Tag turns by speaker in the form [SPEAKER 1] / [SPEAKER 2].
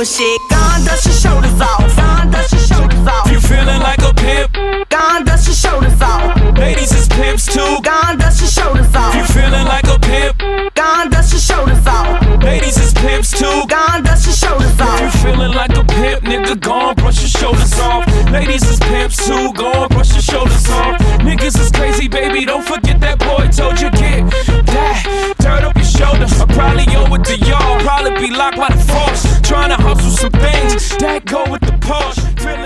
[SPEAKER 1] bullshit. Gone, dust your shoulders off. Gone, dust your shoulders off.
[SPEAKER 2] You feeling like a pimp?
[SPEAKER 1] Gone, dust your shoulders off.
[SPEAKER 2] Ladies is pimps too.
[SPEAKER 1] Gone, dust your shoulders off.
[SPEAKER 2] You feeling like a pimp?
[SPEAKER 1] Gone, dust your shoulders off.
[SPEAKER 2] Ladies is pimps too.
[SPEAKER 1] Gone, dust your shoulders off.
[SPEAKER 2] You feeling like a pimp, nigga, gone, brush your shoulders off. Ladies is pimps too, gone, brush your shoulders off. Niggas is crazy, baby, don't forget that boy told you get that dirt up your shoulders. I probably owe it to y'all, probably be locked by the force. Trying to hustle some things that go with the Porsche.